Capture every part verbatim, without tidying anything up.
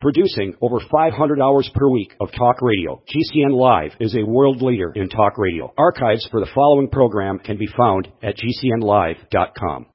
Producing over five hundred hours per week of talk radio, G C N Live is a world leader in talk radio. Archives for the following program can be found at G C N live dot com.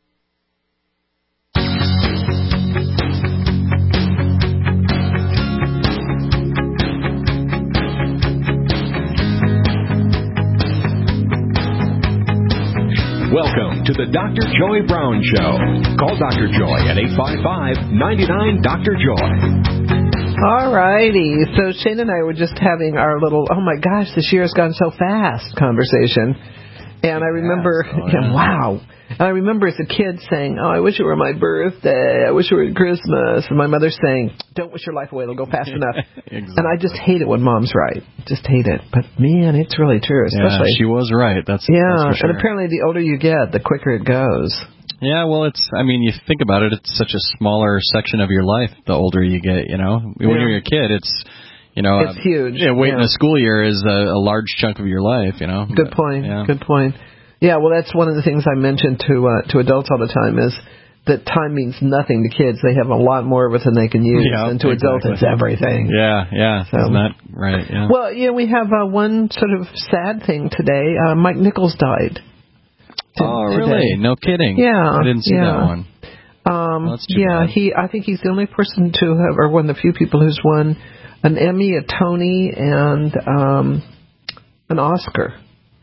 Welcome to the Doctor Joy Brown Show. Call Doctor Joy at eight five five, nine nine, Doctor Joy. All righty. So Shane and I were just having our little, oh my gosh, this year has gone so fast conversation. And I remember, oh, yeah. yeah, wow. And I remember as a kid saying, oh, I wish it were my birthday. I wish it were Christmas. And my mother saying, don't wish your life away. It'll go fast enough. Exactly. And I just hate it when mom's right. Just hate it. But, man, it's really true. Especially. Yeah, she was right. That's Yeah, that's for sure. And apparently the older you get, the quicker it goes. Yeah, well, it's, I mean, you think about it, it's such a smaller section of your life the older you get, you know. When Yeah. you're a kid, it's, you know. It's uh, huge. Yeah, waiting yeah. a school year is a, a large chunk of your life, you know. Good But, point. yeah. Good point. Yeah, well, that's one of the things I mention to uh, to adults all the time is that time means nothing to kids. They have a lot more of it than they can use. Yeah, and to exactly. adults, it's everything. Yeah, yeah. So, Isn't that right? Yeah. Well, yeah, we have uh, one sort of sad thing today. Uh, Mike Nichols died. To, oh, today. really? No kidding. Yeah. I didn't see yeah. that one. Um, well, that's too yeah, bad. he. I think he's the only person to have, or one of the few people who's won an Emmy, a Tony, and um, an Oscar.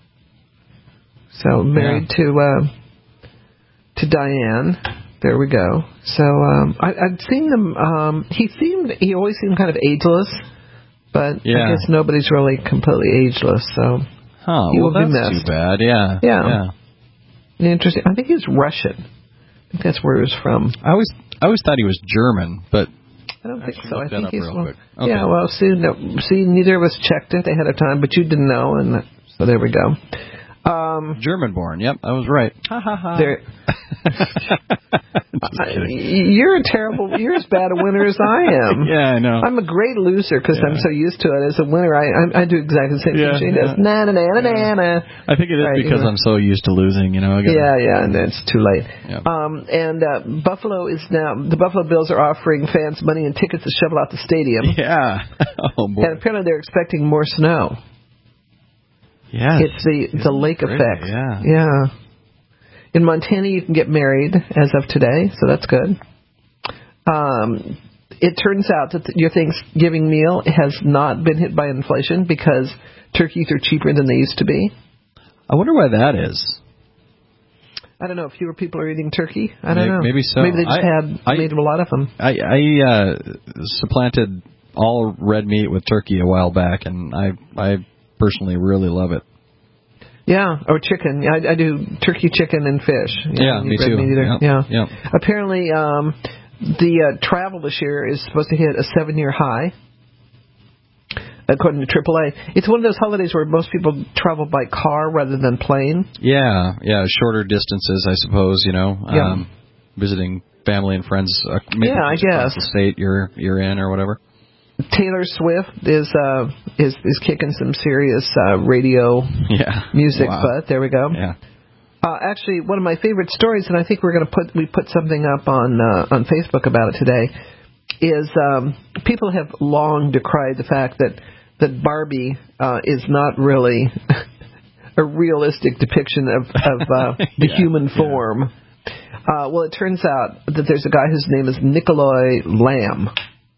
So married yeah. to uh, to Diane. There we go. So um, I, I'd seen them. Um, he seemed. He always seemed kind of ageless, but yeah. I guess nobody's really completely ageless. So huh, he well, will be that's missed. too bad. Yeah. Yeah. yeah. Interesting. I think he was Russian. I think that's where he was from. I always, I always thought he was German, but I don't think Actually, so. I look that think up he's real well, quick. Okay. Yeah. Well, see, no, see, neither of us checked it ahead of time, but you didn't know, and so there we go. Um, German-born. Yep, I was right. Ha ha ha. there, Just I, kidding. you're a terrible. You're as bad a winner as I am. Yeah, I know. I'm a great loser because Yeah. I'm so used to it. As a winner, I I, I do exactly the same Yeah, thing she yeah. does. Na na na na na na. I think it is Right, because yeah. I'm so used to losing, you know. I gotta, Yeah, yeah, and it's too late. Yeah. Um, and uh, Buffalo is now the Buffalo Bills are offering fans money and tickets to shovel out the stadium. Yeah. Oh boy. And apparently they're expecting more snow. Yes. It's the Isn't the lake it great? effect. Yeah. Yeah. In Montana, you can get married as of today, so that's good. Um, it turns out that your Thanksgiving meal has not been hit by inflation because turkeys are cheaper than they used to be. I wonder why that is. I don't know. Fewer people are eating turkey. I don't maybe, know. Maybe so. Maybe they just I, had I, made a lot of them. I, I uh, supplanted all red meat with turkey a while back, and I I personally really love it. Yeah, or chicken. I, I do turkey, chicken, and fish. You Yeah, know, me red too. meat either. Yep, Yeah. yep. Apparently, um, the uh, travel this year is supposed to hit a seven-year high, according to triple A. It's one of those holidays where most people travel by car rather than plane. Yeah, yeah, shorter distances, I suppose. You know, Yeah. um, visiting family and friends. Uh, maybe Yeah, I across guess. the state you're you're in or whatever. Taylor Swift is uh, is is kicking some serious uh, radio Yeah. music Wow. butt. There we go. Yeah. Uh, actually, one of my favorite stories, and I think we're going to put we put something up on uh, on Facebook about it today, is um, people have long decried the fact that that Barbie uh, is not really a realistic depiction of of uh, the Yeah, human yeah. form. Uh, well, it turns out that there's a guy whose name is Nikolai Lamb.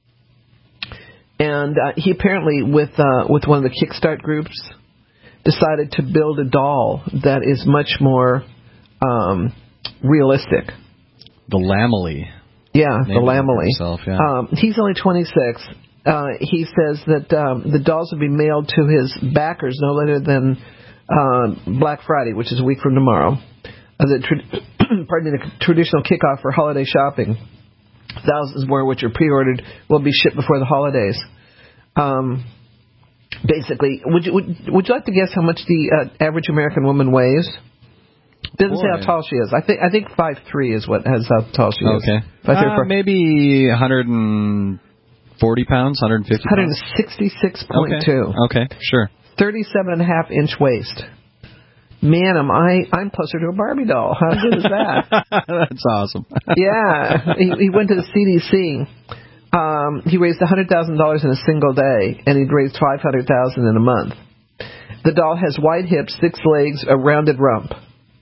And uh, he apparently, with uh, with one of the Kickstart groups, decided to build a doll that is much more um, realistic. The Lamely. Yeah, Name the it Lamely. himself, yeah. Um, he's only twenty-six. Uh, he says that um, the dolls will be mailed to his backers no later than uh, Black Friday, which is a week from tomorrow. Uh, the tra- pardon me, the traditional kickoff for holiday shopping. Thousands more which are pre-ordered will be shipped before the holidays. Um, basically, would you would, would you like to guess how much the uh, average American woman weighs? Doesn't say Boy. how tall she is. I think I think five three is what has how tall she is. Okay. five three, Uh, four. maybe one hundred forty pounds, one hundred fifty one pounds. sixty-six point two. Okay. Okay, sure. thirty-seven and a half inch waist. Man, am I, I'm closer to a Barbie doll. How good is that? That's awesome. Yeah. He, he went to the C D C Um, he raised one hundred thousand dollars in a single day, and he'd raised five hundred thousand dollars in a month. The doll has wide hips, six legs, a rounded rump.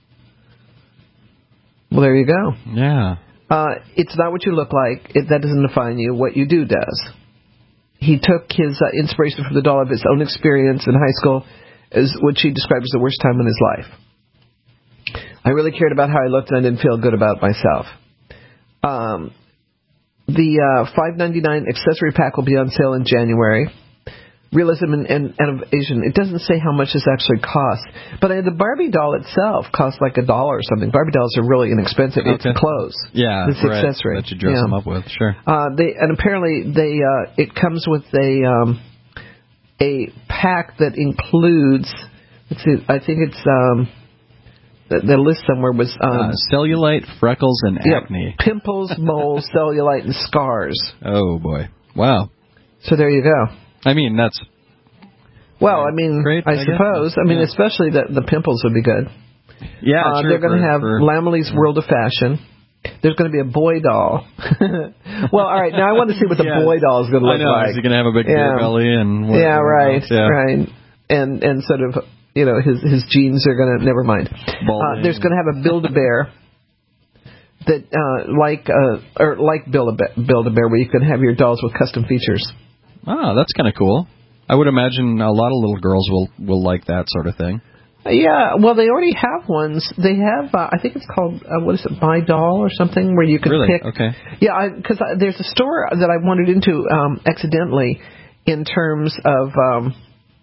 Well, there you go. Yeah. Uh, it's not what you look like. It, that doesn't define you. What you do does. He took his uh, inspiration from the doll of his own experience in high school, as what she described as the worst time in his life. I really cared about how I looked, and I didn't feel good about myself. Um, the uh, five ninety-nine accessory pack will be on sale in January. Realism and, and innovation. It doesn't say how much this actually costs, but uh, the Barbie doll itself costs like a dollar or something. Barbie dolls are really inexpensive. Okay. It's clothes. Yeah, it's right. accessory That you dress yeah. them up with, sure. Uh, they and apparently they uh, it comes with a um, a pack that includes. Let's see, I think it's um, the, the list somewhere was um, uh, cellulite, freckles, and yeah, acne. pimples, moles, cellulite, and scars. Oh boy! Wow. So there you go. I mean, that's... Well, I mean, great, I, I suppose. guess. I mean, Yeah. especially the, the pimples would be good. Yeah, uh, sure, They're going to for- have for- Lamely's World of Fashion. There's going to be a boy doll. Well, all right. Now I want to see what the Yeah. boy doll is going to I look know. like. Is he going to have a big Yeah. beer belly and what, yeah, what right, else? Yeah. right. And and sort of, you know, his his jeans are going to. Never mind. Uh, there's going to have a Build-A-Bear. That uh, like uh, or like Build-A-Bear, Build-A-Bear, where you can have your dolls with custom features. Oh, that's kind of cool. I would imagine a lot of little girls will, will like that sort of thing. Yeah, well, they already have ones. They have, uh, I think it's called, uh, what is it, My Doll or something, where you can Really? pick. Okay. Yeah, because there's a store that I wandered into um, accidentally in terms of, um,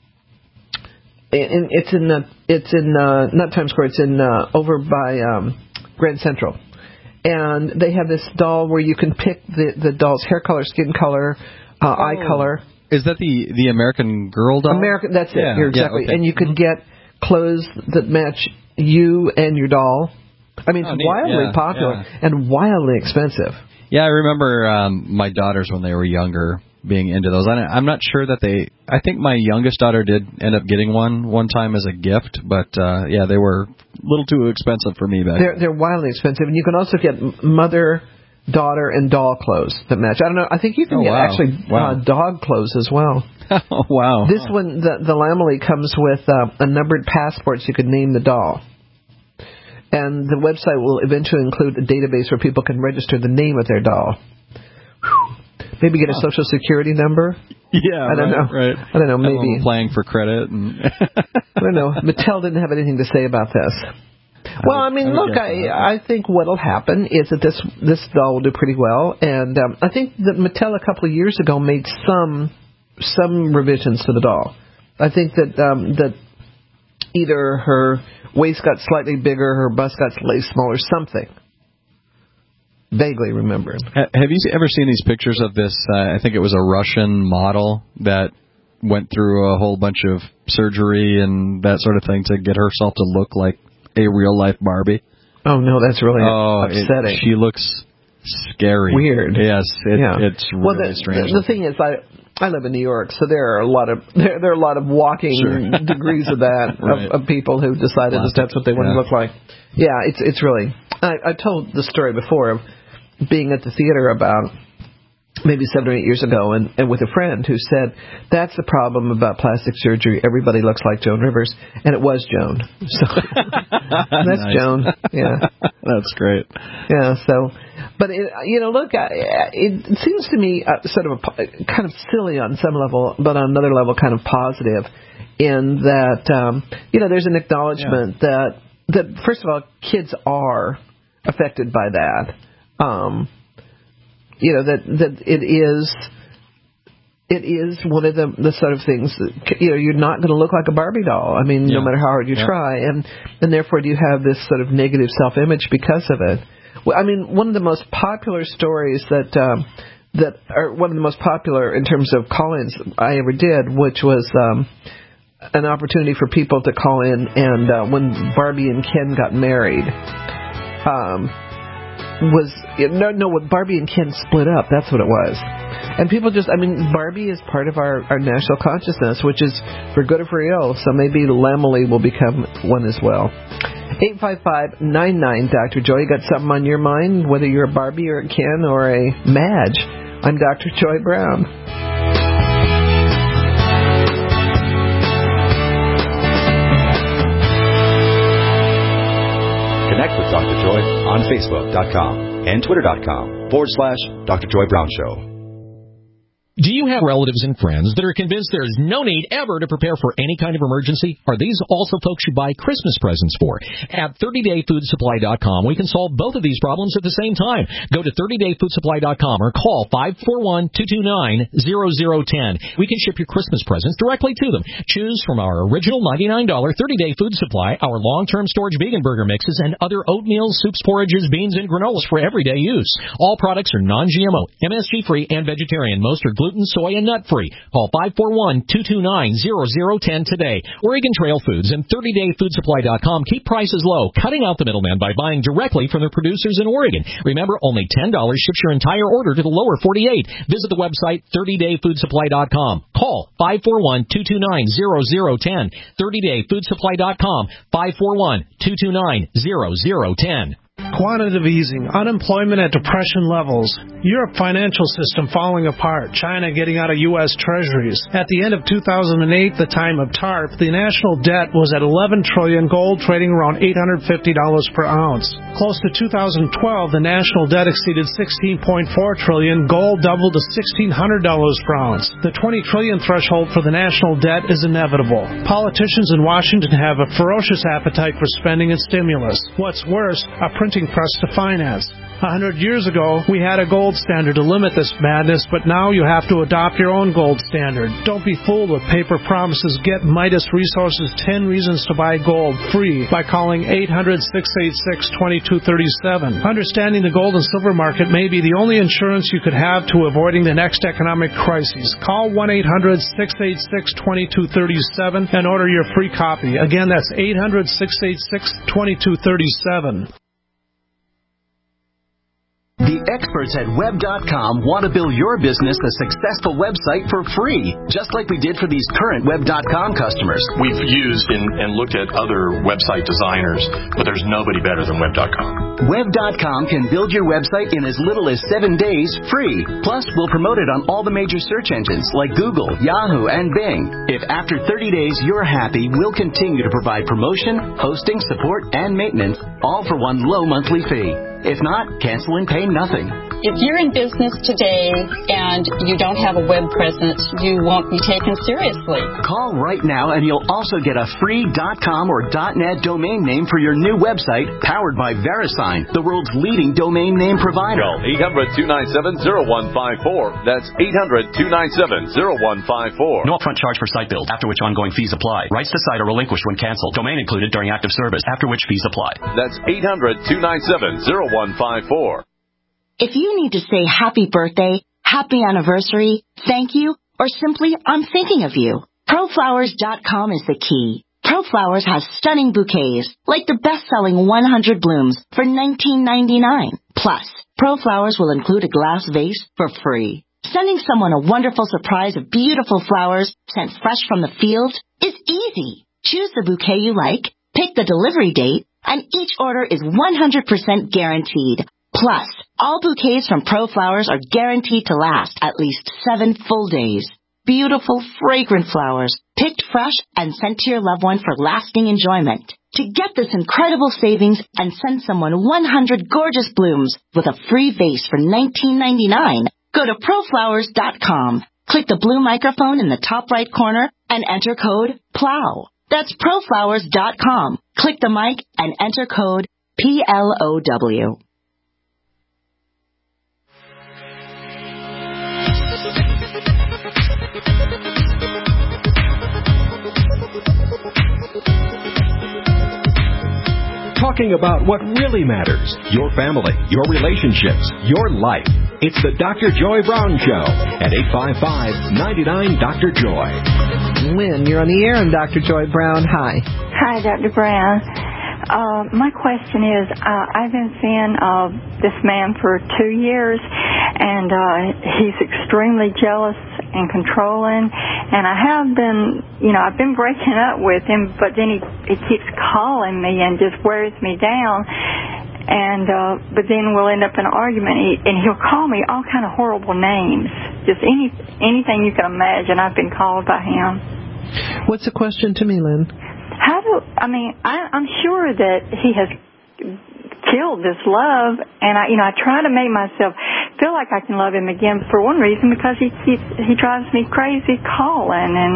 in, it's in the, it's in uh, not Times Square, it's in uh, over by um, Grand Central, and they have this doll where you can pick the the doll's hair color, skin color, uh, Oh. eye color. Is that the, the American Girl doll? American, that's it. Yeah, You're exactly, yeah, okay. and you can get clothes that match you and your doll. I mean, Oh, it's neat. wildly Yeah, popular yeah. and wildly expensive. Yeah, I remember um, my daughters when they were younger being into those. I, I'm not sure that they... I think my youngest daughter did end up getting one one time as a gift, but uh, yeah, they were a little too expensive for me back They're then. they're wildly expensive, and you can also get mother, daughter, and doll clothes that match. I don't know. I think you can Oh, get wow. actually Wow. uh, dog clothes as well. Oh, wow. This one, the the Lamely comes with uh, a numbered passport, so you can name the doll. And the website will eventually include a database where people can register the name of their doll. Whew. Maybe get a social security number. Yeah, I don't right, know. right. I don't know. Have Maybe them playing for credit. And I don't know. Mattel didn't have anything to say about this. Well, I mean, I would look, guess I not. I think what'll happen is that this this doll will do pretty well, and um, I think that Mattel a couple of years ago made some some revisions to the doll. I think that um, that either her waist got slightly bigger, her bust got slightly smaller, something. Vaguely remember. Ha- Have you ever seen these pictures of this? Uh, I think it was a Russian model that went through a whole bunch of surgery and that sort of thing to get herself to look like a real life Barbie. Oh no, that's really Oh, it- upsetting. she looks scary. Weird. Yes, it, yeah. it's really well, the, strange. The, the thing is, I I live in New York, so there are a lot of there, there are a lot of walking Sure. degrees of that Right. of, of people who decided that that's what they want yeah. to look like. Yeah, it's it's really. I, I told the story before of being at the theater about maybe seven or eight years ago, and, and with a friend who said, that's the problem about plastic surgery. Everybody looks like Joan Rivers. And it was Joan. So that's Nice. Joan. Yeah. That's great. Yeah, so, but, it, you know, look, I, it seems to me uh, sort of a, po- kind of silly on some level, but on another level kind of positive in that, um, you know, there's an acknowledgement Yeah. that, that, first of all, kids are affected by that. Um, you know, that, that it is, it is one of the, the sort of things that, you know, you're not going to look like a Barbie doll. I mean, Yeah. no matter how hard you Yeah. try. And, and therefore you have this sort of negative self-image because of it. Well, I mean, one of the most popular stories that, um, that are one of the most popular in terms of call-ins I ever did, which was, um, an opportunity for people to call in and, uh, when Barbie and Ken got married, um, was no no when Barbie and Ken split up, that's what it was. And people just, I mean, Barbie is part of our, our national consciousness, which is for good or for ill, so maybe Lamely will become one as well. eight five five, nine nine, Doctor Joy, you got something on your mind, whether you're a Barbie or a Ken or a Madge. I'm Doctor Joy Brown. Connect with Doctor Joy on Facebook dot com and Twitter dot com forward slash Doctor Joy Brown Show. Do you have relatives and friends that are convinced there is no need ever to prepare for any kind of emergency? Are these also folks you buy Christmas presents for? At thirty day food supply dot com, we can solve both of these problems at the same time. Go to thirty day food supply dot com or call five four one, two two nine, zero zero one zero. We can ship your Christmas presents directly to them. Choose from our original ninety-nine dollars thirty day food supply, our long-term storage vegan burger mixes, and other oatmeal, soups, porridges, beans, and granolas for everyday use. All products are non G M O, M S G-free, and vegetarian. Most are gluten, soy, and nut-free. Call five four one, two two nine, zero zero one zero today. Oregon Trail Foods and thirty day food supply dot com keep prices low, cutting out the middleman by buying directly from their producers in Oregon. Remember, only ten dollars ships your entire order to the lower forty-eight. Visit the website thirty day food supply dot com. Call five four one, two two nine, zero zero one zero. thirty day food supply dot com, five four one, two two nine, zero zero one zero. Quantitative easing, unemployment at depression levels, Europe financial system falling apart, China getting out of U S treasuries. At the end of two thousand eight, the time of TARP, the national debt was at eleven trillion dollars, gold trading around eight hundred fifty dollars per ounce. Close to two thousand twelve, the national debt exceeded sixteen point four trillion dollars, gold doubled to sixteen hundred dollars per ounce. The twenty trillion dollars threshold for the national debt is inevitable. Politicians in Washington have a ferocious appetite for spending and stimulus. What's worse, a printing press to finance. A hundred years ago, we had a gold standard to limit this madness, but now you have to adopt your own gold standard. Don't be fooled with paper promises. Get Midas Resources ten Reasons to Buy Gold free by calling eight hundred, six eight six, two two three seven. Understanding the gold and silver market may be the only insurance you could have to avoiding the next economic crisis. Call one eight hundred, six eight six, two two three seven and order your free copy. Again, that's eight hundred, six eight six, two two three seven. The experts at web dot com want to build your business a successful website for free, just like we did for these current web dot com customers. We've used and, and looked at other website designers, but there's nobody better than web dot com. web dot com can build your website in as little as seven days free. Plus, we'll promote it on all the major search engines like Google, Yahoo, and Bing. If after thirty days you're happy, we'll continue to provide promotion, hosting, support, and maintenance, all for one low monthly fee. If not, cancel and pay nothing. If you're in business today and you don't have a web presence, you won't be taken seriously. Call right now and you'll also get a free .com or .net domain name for your new website powered by VeriSign, the world's leading domain name provider. Call eight hundred, two nine seven, zero one five four. That's eight hundred, two nine seven, zero one five four. No upfront charge for site build, after which ongoing fees apply. Rights to site are relinquished when canceled. Domain included during active service, after which fees apply. That's eight hundred, two nine seven, zero one five four. If you need to say happy birthday, happy anniversary, thank you, or simply I'm thinking of you, pro flowers dot com is the key. ProFlowers has stunning bouquets, like the best-selling one hundred blooms for nineteen ninety-nine. Plus, ProFlowers will include a glass vase for free. Sending someone a wonderful surprise of beautiful flowers sent fresh from the field is easy. Choose the bouquet you like, pick the delivery date, and each order is one hundred percent guaranteed. Plus, all bouquets from ProFlowers are guaranteed to last at least seven full days. Beautiful, fragrant flowers, picked fresh and sent to your loved one for lasting enjoyment. To get this incredible savings and send someone one hundred gorgeous blooms with a free vase for nineteen ninety-nine, go to pro flowers dot com. Click the blue microphone in the top right corner and enter code PLOW. That's pro flowers dot com. Click the mic and enter code P L O W. Talking about what really matters, your family, your relationships, your life. It's the Doctor Joy Brown Show at eight five five, nine nine, Doctor Joy. Lynn, you're on the air, and Doctor Joy Brown, hi. Hi, Doctor Brown. Uh, my question is, uh, I've been seeing uh, this man for two years, and uh, he's extremely jealous and controlling, and I have been, you know, I've been breaking up with him, but then he, he keeps calling me and just wears me down, And uh, but then we'll end up in an argument, he, and he'll call me all kind of horrible names, just any anything you can imagine. I've been called by him. What's the question to me, Lynn? How do I mean? I, I'm sure that he has killed this love, and I, you know, I try to make myself feel like I can love him again for one reason, because he he, he drives me crazy calling, and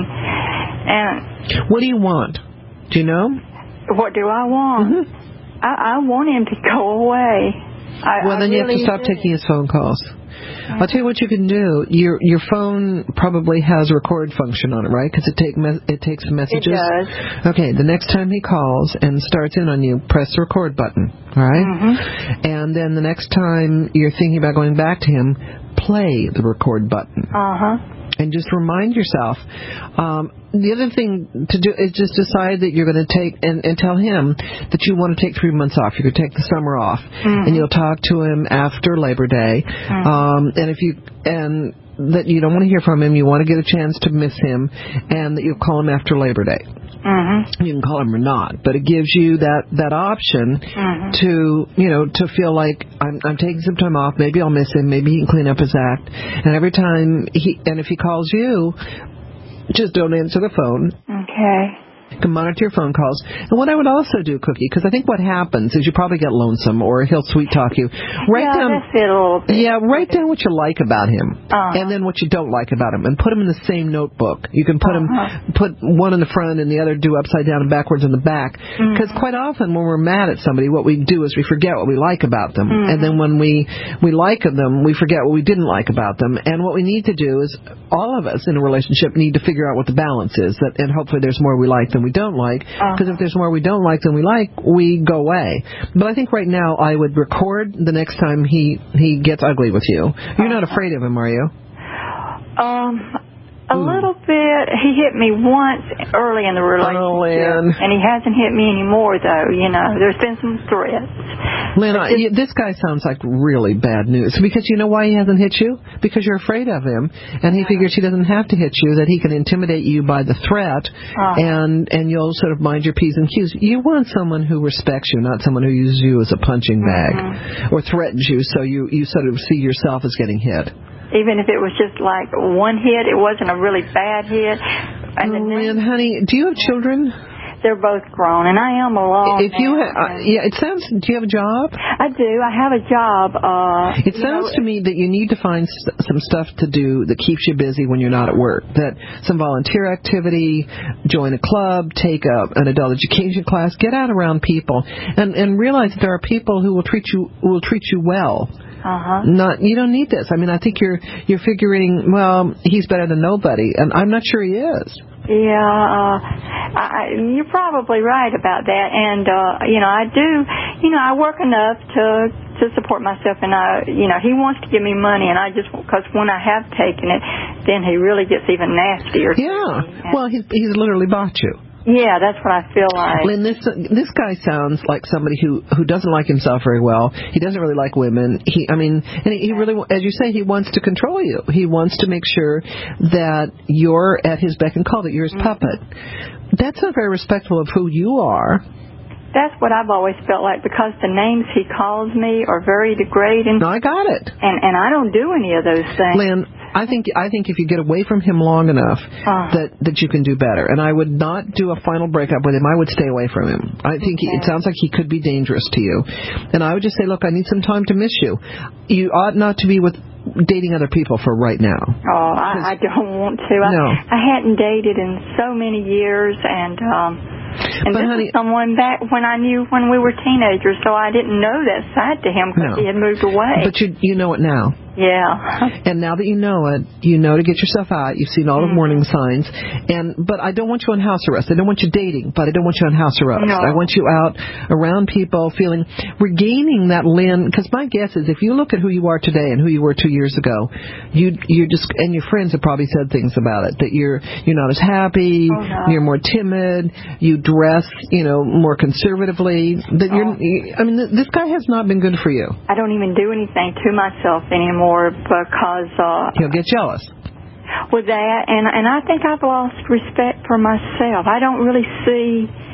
and. What do you want? Do you know? What do I want? Mm-hmm. I, I want him to go away. I, well, then I you have really to stop do. taking his phone calls. I'll tell you what you can do. Your your phone probably has a record function on it, right? Because it take me- it takes messages. It does. Okay, the next time he calls and starts in on you, press the record button, all right? Mm-hmm. And then the next time you're thinking about going back to him, play the record button. Uh-huh. And just remind yourself. Um, the other thing to do is just decide that you're going to take, and, and tell him that you want to take three months off. You're going to take the summer off. Mm-hmm. And you'll talk to him after Labor Day. Mm-hmm. Um, and if you, and that you don't want to hear from him, you want to get a chance to miss him, and that you'll call him after Labor Day. Mm-hmm. You can call him or not, but it gives you that, that option mm-hmm. to, you know, to feel like I'm, I'm taking some time off. Maybe I'll miss him. Maybe he can clean up his act. And every time he, and if he calls you, just don't answer the phone. Okay. You can monitor your phone calls. And what I would also do, Cookie, because I think what happens is you probably get lonesome, or he'll sweet talk you. Write yeah, down, that's it a little bit. Yeah, write down what you like about him, uh-huh. and then what you don't like about him, and put them in the same notebook. You can put uh-huh. them, put one in the front and the other do upside down and backwards in the back. Because mm-hmm. quite often when we're mad at somebody, what we do is we forget what we like about them, mm-hmm. and then when we we like them, we forget what we didn't like about them. And what we need to do is, all of us in a relationship need to figure out what the balance is, that, and hopefully there's more we like than we don't like. Because uh-huh. if there's more we don't like than we like, we go away. But I think right now I would record the next time he, he gets ugly with you. You're not afraid of him, are you? Um, a Ooh. little bit. He hit me once early in the relationship. Oh, Lynn. And he hasn't hit me anymore, though. You know, there's been some threats. Lynn, I, you, this guy sounds like really bad news. Because you know why he hasn't hit you? Because you're afraid of him. And he figures he doesn't have to hit you, that he can intimidate you by the threat. Uh-huh. And, and you'll sort of mind your P's and Q's. You want someone who respects you, not someone who uses you as a punching bag. Mm-hmm. Or threatens you so you, you sort of see yourself as getting hit. Even if it was just like one hit, it wasn't a really bad hit. And oh, Lynn, honey, do you have children? They're both grown, and I am alone. If you, ha- uh, yeah, it sounds. Do you have a job? I do. I have a job. Uh, it sounds know, to me that you need to find st- some stuff to do that keeps you busy when you're not at work. That some volunteer activity, join a club, take a, an adult education class, get out around people, and and realize that there are people who will treat you will treat you well. Uh-huh. Not, you don't need this. I mean, I think you're you're figuring, well, he's better than nobody, and I'm not sure he is. Yeah, uh, I, you're probably right about that. And uh, you know, I do. You know, I work enough to to support myself, and I, you know, he wants to give me money, and I just because when I have taken it, then he really gets even nastier. Yeah. Well, he's he's literally bought you. Yeah, that's what I feel like. Lynn, this this guy sounds like somebody who, who doesn't like himself very well. He doesn't really like women. He, I mean, and he, he really, as you say, he wants to control you. He wants to make sure that you're at his beck and call, that you're his mm-hmm. puppet. That's not very respectful of who you are. That's what I've always felt like, because the names he calls me are very degrading. No, I got it. And and I don't do any of those things. Lynn, I think I think if you get away from him long enough, uh, that that you can do better. And I would not do a final breakup with him. I would stay away from him. I think okay. he, it sounds like he could be dangerous to you. And I would just say, look, I need some time to miss you. You ought not to be with dating other people for right now. Oh, I, I don't want to. No. I, I hadn't dated in so many years, and um, and but this honey, is someone back when I knew when we were teenagers, so I didn't know that side to him because no. he had moved away. But you you know it now. Yeah. And now that you know it, you know to get yourself out. You've seen all mm. the warning signs. And but I don't want you on house arrest. I don't want you dating, but I don't want you on house arrest. No. I want you out around people, feeling, regaining that Lynn. Because my guess is, if you look at who you are today and who you were two years ago, you you just and your friends have probably said things about it, that you're you're not as happy, oh, no. you're more timid, you dress, you know, more conservatively. That oh. you're. I mean, this guy has not been good for you. I don't even do anything to myself anymore. Because uh, he'll get jealous with that, and and I think I've lost respect for myself. I don't really see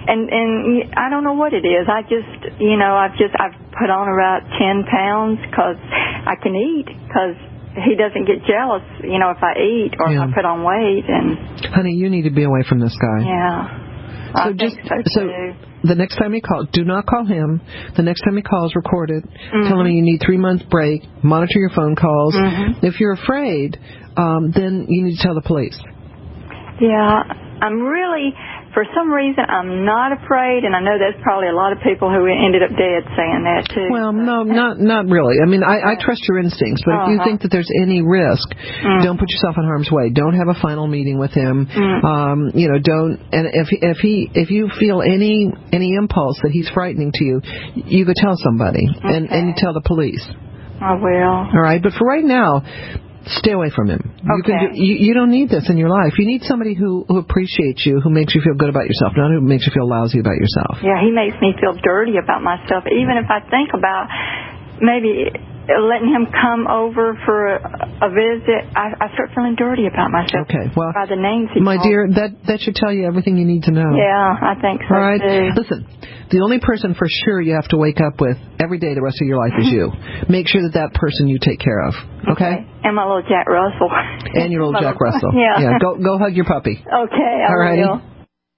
and and I don't know what it is. I just, you know, I've just I've put on about ten pounds because I can eat, because he doesn't get jealous, you know, if I eat or yeah. if I put on weight. And honey, you need to be away from this guy. Yeah. So I just think so, so too. the next time he calls, do not call him. The next time he calls, record it. Mm-hmm. Tell him you need three months break. Monitor your phone calls. Mm-hmm. If you're afraid, um, then you need to tell the police. Yeah, I'm really, for some reason, I'm not afraid, and I know there's probably a lot of people who ended up dead saying that too. Well, no, not not really. I mean, I, I trust your instincts, but uh-huh. if you think that there's any risk, mm. don't put yourself in harm's way. Don't have a final meeting with him. Mm. Um, you know, don't. And if if he if you feel any any impulse that he's frightening to you, you go tell somebody, okay. and and you tell the police. I will. All right, but for right now, stay away from him. You, okay. can do, you, you don't need this in your life. You need somebody who, who appreciates you, who makes you feel good about yourself, not who makes you feel lousy about yourself. Yeah, he makes me feel dirty about myself. Even if I think about maybe letting him come over for a, a visit, I, I start feeling dirty about myself. Okay, well, by the names he my calls. dear, that that should tell you everything you need to know. Yeah, I think so All right, too. listen. The only person for sure you have to wake up with every day the rest of your life is you. Make sure that that person you take care of. Okay? Okay. And my little Jack Russell. And your little Jack Russell. Yeah. Yeah. Go go hug your puppy. Okay. I All righty. will.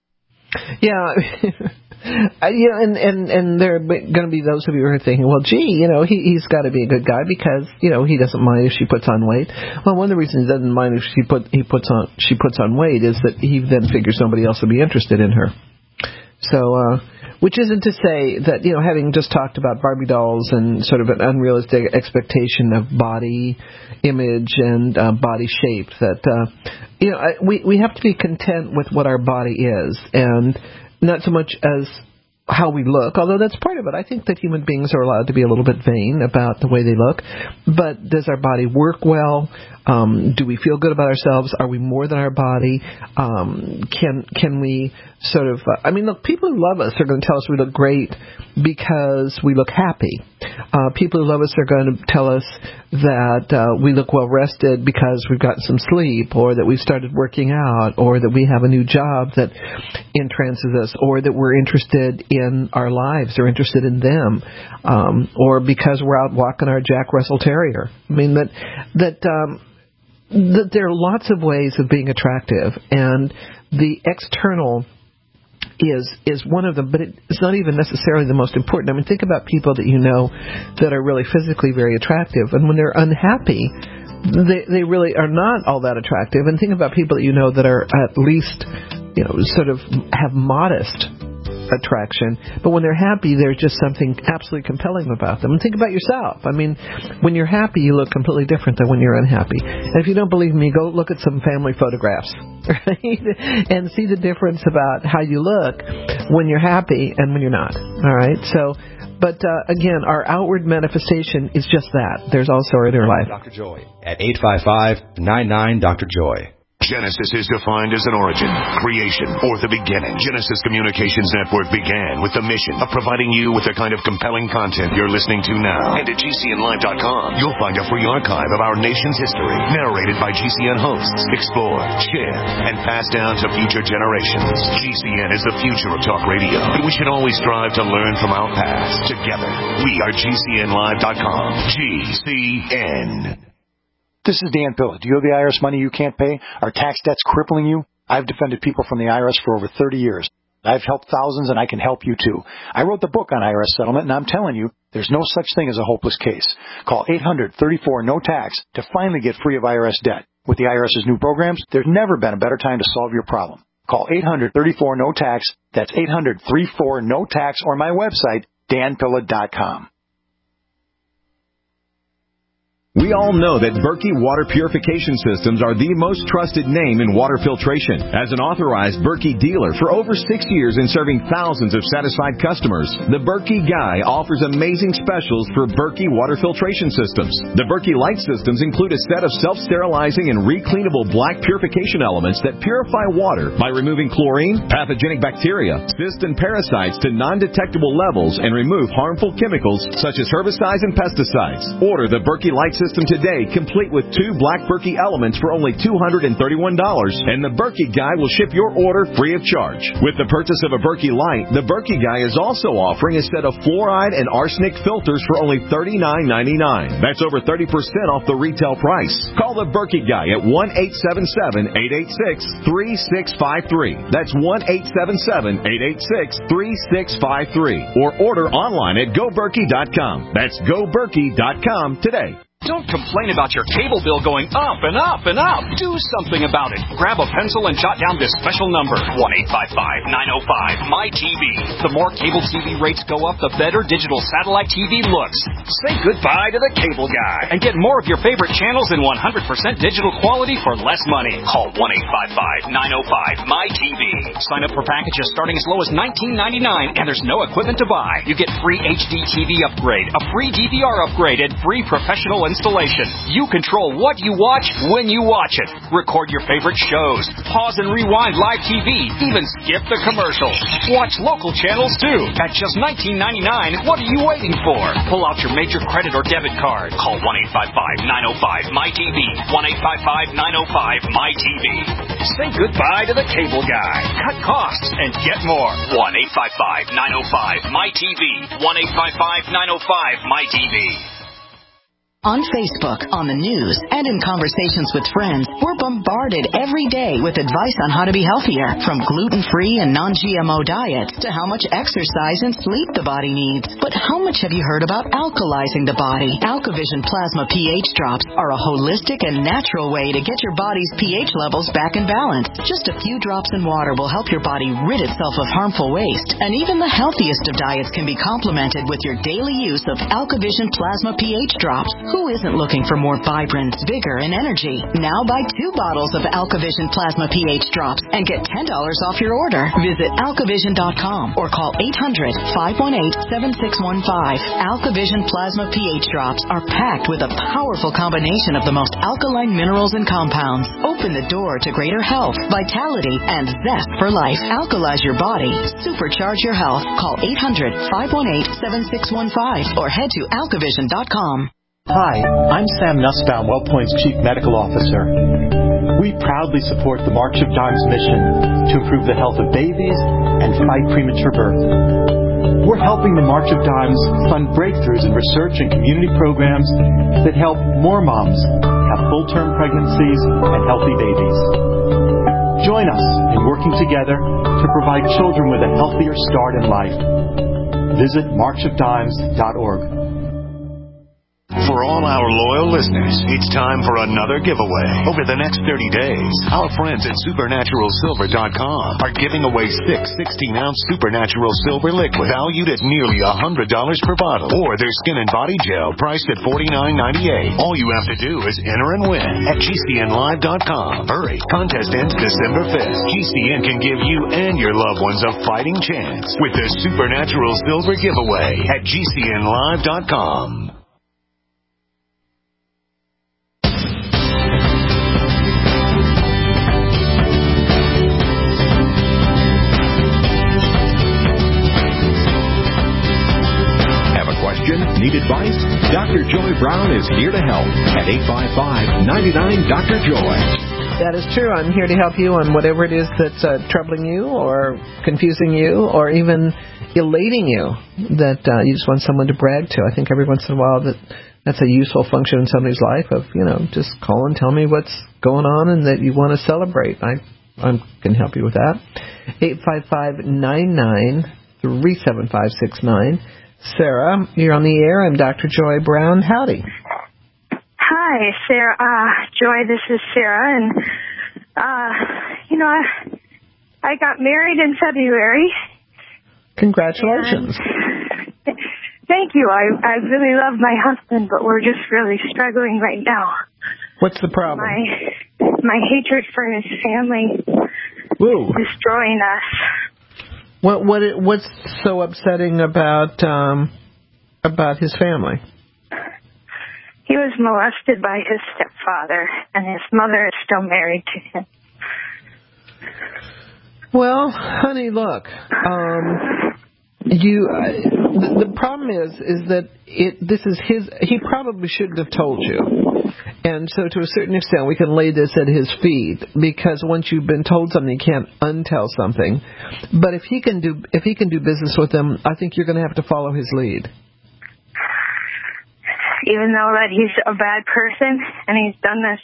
Yeah. Uh, you know, and, and, and there are going to be those of you who are thinking, well, gee, you know, he, he's got to be a good guy because, you know, he doesn't mind if she puts on weight. Well, one of the reasons he doesn't mind if she put he puts on she puts on weight is that he then figures somebody else will be interested in her. So, uh, which isn't to say that, you know, having just talked about Barbie dolls and sort of an unrealistic expectation of body image and uh, body shape, that, uh, you know, I, we, we have to be content with what our body is, and not so much as how we look, although that's part of it. I think that human beings are allowed to be a little bit vain about the way they look. But does our body work well? Um, do we feel good about ourselves? Are we more than our body? Um, can can we sort of... Uh, I mean, look, people who love us are going to tell us we look great because we look happy. Uh, people who love us are going to tell us that uh, we look well rested because we've gotten some sleep, or that we've started working out, or that we have a new job that entrances us, or that we're interested in our lives or interested in them, um, or because we're out walking our Jack Russell Terrier. I mean, that that um, that there are lots of ways of being attractive, and the external is is one of them, but it, it's not even necessarily the most important. I mean, think about people that you know that are really physically very attractive, and when they're unhappy, they they really are not all that attractive. And think about people that you know that are at least, you know, sort of have modest attraction, but when they're happy, there's just something absolutely compelling about them. And think about yourself. I mean, when you're happy, you look completely different than when you're unhappy. And if you don't believe me, go look at some family photographs, right? And see the difference about how you look when you're happy and when you're not. All right? So, but uh, again, our outward manifestation is just that. There's also our inner life. Doctor Joy at eight five five, nine nine, Doctor Joy. Genesis is defined as an origin, creation, or the beginning. Genesis Communications Network began with the mission of providing you with the kind of compelling content you're listening to now. And at G C N live dot com, you'll find a free archive of our nation's history, narrated by G C N hosts, explored, shared, and passed down to future generations. G C N is the future of talk radio, and we should always strive to learn from our past. Together, we are G C N live dot com. G C N. This is Dan Pilla. Do you have the I R S money you can't pay? Are tax debts crippling you? I've defended people from the I R S for over thirty years. I've helped thousands, and I can help you too. I wrote the book on I R S settlement, and I'm telling you, there's no such thing as a hopeless case. Call eight hundred, thirty-four, no tax to finally get free of I R S debt. With the IRS's new programs, there's never been a better time to solve your problem. Call eight hundred, thirty-four, no tax. That's eight hundred, thirty-four, no tax, or my website, dan pilla dot com. We all know that Berkey Water Purification Systems are the most trusted name in water filtration. As an authorized Berkey dealer for over six years and serving thousands of satisfied customers, the Berkey Guy offers amazing specials for Berkey Water Filtration Systems. The Berkey Light Systems include a set of self-sterilizing and recleanable black purification elements that purify water by removing chlorine, pathogenic bacteria, cysts, and parasites to non-detectable levels and remove harmful chemicals such as herbicides and pesticides. Order the Berkey Light Systems system today, complete with two Black Berkey elements for only two hundred thirty-one dollars, and the Berkey Guy will ship your order free of charge. With the purchase of a Berkey Light, the Berkey Guy is also offering a set of fluoride and arsenic filters for only thirty-nine ninety-nine. That's over thirty percent off the retail price. Call the Berkey Guy at one eight seven seven, eight eight six, three six five three. That's one eight seven seven, eight eight six, three six five three. Or order online at go berkey dot com. That's go berkey dot com today. Don't complain about your cable bill going up and up and up. Do something about it. Grab a pencil and jot down this special number, one eight five five, nine oh five, M Y T V. The more cable T V rates go up, the better digital satellite T V looks. Say goodbye to the cable guy and get more of your favorite channels in one hundred percent digital quality for less money. Call one eight five five, nine oh five, M Y T V. Sign up for packages starting as low as nineteen ninety-nine, and there's no equipment to buy. You get free H D T V upgrade, a free D V R upgrade, and free professional installation. You control what you watch when you watch it. Record your favorite shows. Pause and rewind live T V. Even skip the commercials. Watch local channels too. At just nineteen ninety-nine, what are you waiting for? Pull out your major credit or debit card. Call one eight five five, nine oh five, M Y T V. one eight five five, nine oh five, M Y T V. Say goodbye to the cable guy. Cut costs and get more. one eight five five, nine oh five, M Y T V. one eight five five, nine oh five, M Y T V. On Facebook, on the news, and in conversations with friends, we're bombarded every day with advice on how to be healthier, from gluten-free and non G M O diets to how much exercise and sleep the body needs. But how much have you heard about alkalizing the body? AlkaVision Plasma pH drops are a holistic and natural way to get your body's pH levels back in balance. Just a few drops in water will help your body rid itself of harmful waste. And even the healthiest of diets can be complemented with your daily use of AlkaVision Plasma pH drops. Who isn't looking for more vibrance, vigor, and energy? Now buy two bottles of AlkaVision Plasma pH drops and get ten dollars off your order. Visit alkavision dot com or call eight hundred, five one eight, seven six one five. AlkaVision Plasma pH drops are packed with a powerful combination of the most alkaline minerals and compounds. Open the door to greater health, vitality, and zest for life. Alkalize your body. Supercharge your health. Call eight hundred, five one eight, seven six one five or head to alkavision dot com. Hi, I'm Sam Nussbaum, WellPoint's Chief Medical Officer. We proudly support the March of Dimes mission to improve the health of babies and fight premature birth. We're helping the March of Dimes fund breakthroughs in research and community programs that help more moms have full-term pregnancies and healthy babies. Join us in working together to provide children with a healthier start in life. Visit march of dimes dot org. For all our loyal listeners, it's time for another giveaway. Over the next thirty days, our friends at supernatural silver dot com are giving away six sixteen-ounce Supernatural Silver liquid valued at nearly one hundred dollars per bottle, or their skin and body gel priced at forty-nine ninety-eight. All you have to do is enter and win at G C N live dot com. Hurry, contest ends December fifth. G C N can give you and your loved ones a fighting chance with the Supernatural Silver giveaway at G C N live dot com. Need advice? Doctor Joy Brown is here to help at eight five five, nine nine, Doctor Joy. That is true. I'm here to help you on whatever it is that's uh, troubling you or confusing you or even elating you that uh, you just want someone to brag to. I think every once in a while that that's a useful function in somebody's life of, you know, just call and tell me what's going on and that you want to celebrate. I I can help you with that. eight five five, nine nine, three seven five six nine. Sarah, you're on the air. I'm Doctor Joy Brown. Howdy. Hi, Sarah. Uh, Joy, this is Sarah. And, uh, you know, I, I got married in February. Congratulations. And thank you. I, I really love my husband, but we're just really struggling right now. What's the problem? My, my hatred for his family Woo. is destroying us. What what what's so upsetting about um, about his family? He was molested by his stepfather, and his mother is still married to him. Well, honey, look, um, You, uh, the, the problem is, is that it. This is his. He probably shouldn't have told you, and so to a certain extent, we can lay this at his feet because once you've been told something, you can't untell something. But if he can do, if he can do business with them, I think you're going to have to follow his lead. Even though that he's a bad person and he's done this.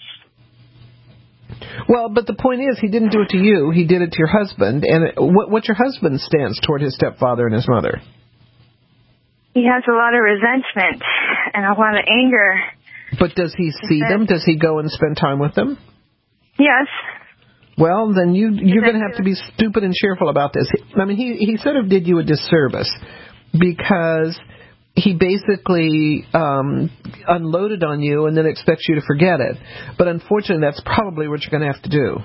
Well, but the point is, he didn't do it to you. He did it to your husband. And what, what's your husband's stance toward his stepfather and his mother? He has a lot of resentment and a lot of anger. But does he see them? Does he go and spend time with them? Yes. Well, then you, you're going to have to be stupid and cheerful about this. I mean, he, he sort of did you a disservice because he basically um, unloaded on you and then expects you to forget it. But unfortunately, that's probably what you're going to have to do.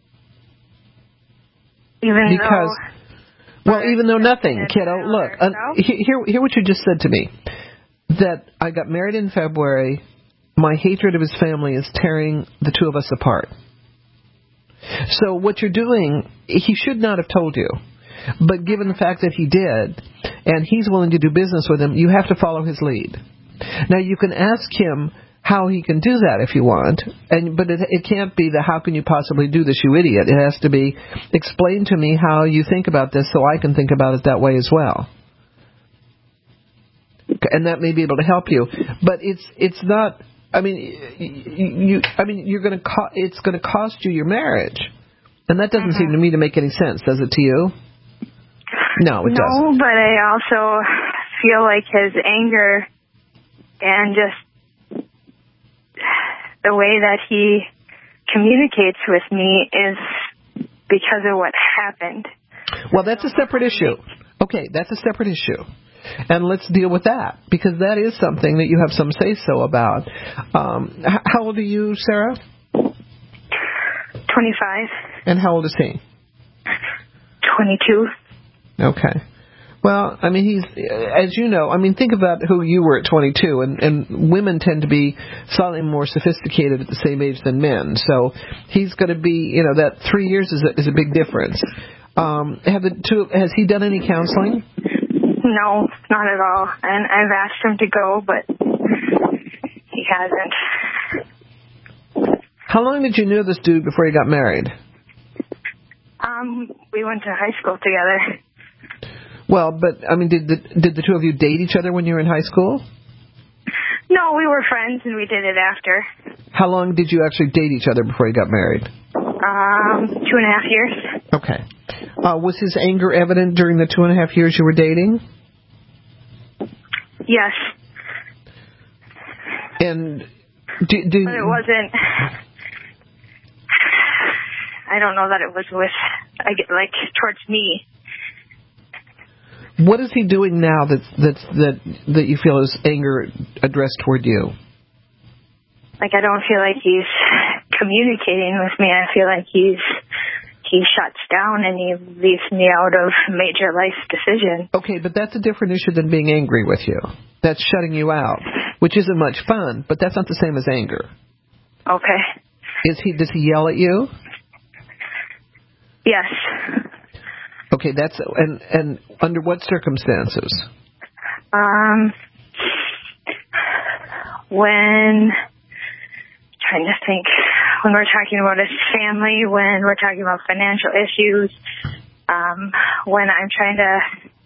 Even because, though... Well, even though nothing, kiddo. Look, uh, hear, hear what you just said to me. That I got married in February. My hatred of his family is tearing the two of us apart. So what you're doing, he should not have told you. But given the fact that he did, and he's willing to do business with him, you have to follow his lead. Now, you can ask him how he can do that if you want, and but it, it can't be the how can you possibly do this, you idiot. It has to be, explain to me how you think about this so I can think about it that way as well. And that may be able to help you. But it's it's not, I mean, you, I mean, you're going to co- it's going to cost you your marriage. And that doesn't mm-hmm. seem to me to make any sense, does it to you? No, it no, doesn't. No, but I also feel like his anger and just the way that he communicates with me is because of what happened. Well, that's a separate issue. Okay, that's a separate issue. And let's deal with that, because that is something that you have some say-so about. Um, how old are you, Sarah? twenty-five. And how old is he? twenty-two. Okay. Well, I mean, he's, as you know, I mean, think about who you were at twenty-two, and, and women tend to be slightly more sophisticated at the same age than men. So he's going to be, you know, that three years is a, is a big difference. Um, have the two, has he done any counseling? No, not at all. And I've asked him to go, but he hasn't. How long did you know this dude before you got married? Um, we went to high school together. Well, but, I mean, did the, did the two of you date each other when you were in high school? No, we were friends, and we did it after. How long did you actually date each other before you got married? Um, two and a half years. Okay. Uh, was his anger evident during the two and a half years you were dating? Yes. And do, do, but it wasn't... I don't know that it was with, I get like, towards me. What is he doing now that's, that's, that that you feel is anger addressed toward you? Like, I don't feel like he's communicating with me. I feel like he's he shuts down and he leaves me out of major life decisions. Okay, but that's a different issue than being angry with you. That's shutting you out, which isn't much fun, but that's not the same as anger. Okay. Is he? Does he yell at you? Yes. Okay, that's and and under what circumstances? Um, when trying to think, when we're talking about his family, when we're talking about financial issues, um, when I'm trying to,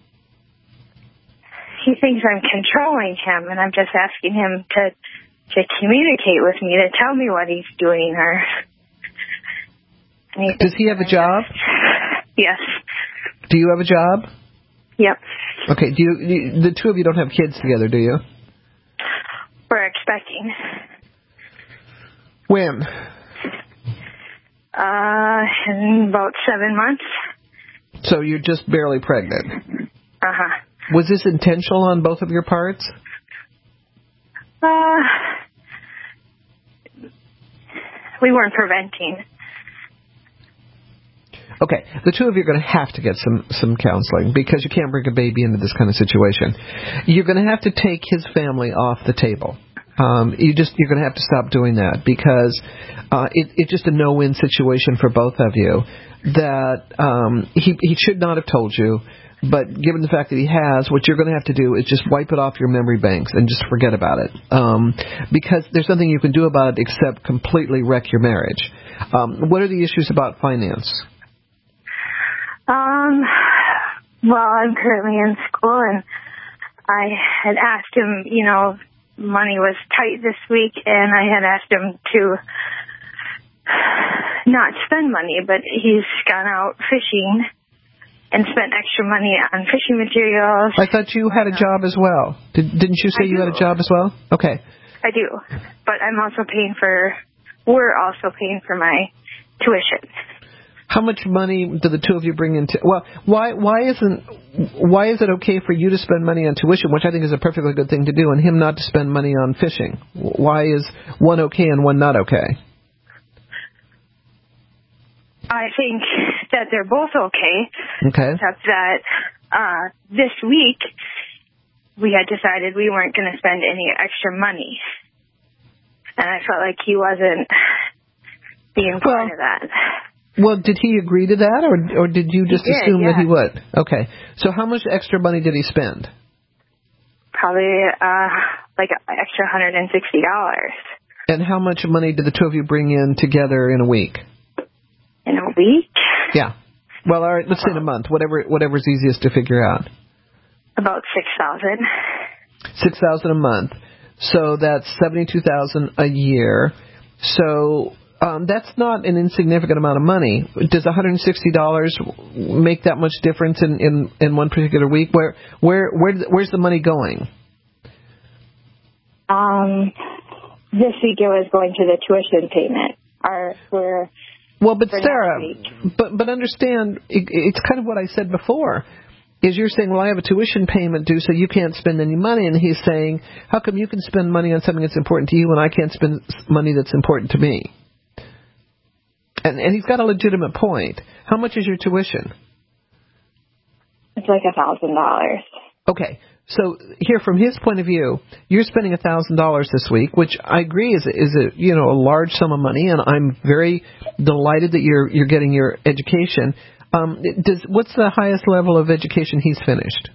he thinks I'm controlling him, and I'm just asking him to to communicate with me, to tell me what he's doing, or. He Does he have a job? Yes. Do you have a job? Yep. Okay. Do you, you? The two of you don't have kids together, do you? We're expecting. When? Uh, in about seven months. So you're just barely pregnant. Uh huh. Was this intentional on both of your parts? Uh, we weren't preventing. Okay, the two of you are going to have to get some, some counseling because you can't bring a baby into this kind of situation. You're going to have to take his family off the table. Um, you just you're going to have to stop doing that because uh, it, it's just a no-win situation for both of you. That um, he he should not have told you. But given the fact that he has, what you're going to have to do is just wipe it off your memory banks and just forget about it. Um, because there's nothing you can do about it except completely wreck your marriage. Um, what are the issues about finance? Um, well, I'm currently in school, and I had asked him, you know, money was tight this week, and I had asked him to not spend money, but he's gone out fishing and spent extra money on fishing materials. I thought you had a job as well. Did, didn't you say I you do. had a job as well? Okay. I do, but I'm also paying for, we're also paying for my tuition. How much money do the two of you bring into? Well, why why isn't why is it okay for you to spend money on tuition, which I think is a perfectly good thing to do, and him not to spend money on fishing? Why is one okay and one not okay? I think that they're both okay. Okay. Except that uh, this week we had decided we weren't going to spend any extra money, and I felt like he wasn't being part well, of that. Well, did he agree to that, or or did you just He did, assume yeah. that he would? Okay. So how much extra money did he spend? Probably uh, like an extra one hundred sixty dollars. And how much money did the two of you bring in together in a week? In a week? Yeah. Well, all right, let's say in a month, whatever whatever's easiest to figure out. About six thousand. six thousand a month. So that's seventy-two thousand a year. So um, that's not an insignificant amount of money. Does one hundred sixty dollars make that much difference in, in, in one particular week? Where where where where's the money going? Um, this week it was going to the tuition payment. Our we're Well, but Sarah, but but understand, it, it's kind of what I said before. Is you're saying, well, I have a tuition payment due, so you can't spend any money, and he's saying, how come you can spend money on something that's important to you, and I can't spend money that's important to me? And and he's got a legitimate point. How much is your tuition? It's like a thousand dollars. Okay. So here, from his point of view, you're spending a thousand dollars this week, which I agree is is a you know a large sum of money, and I'm very delighted that you're you're getting your education. Um, does what's the highest level of education he's finished?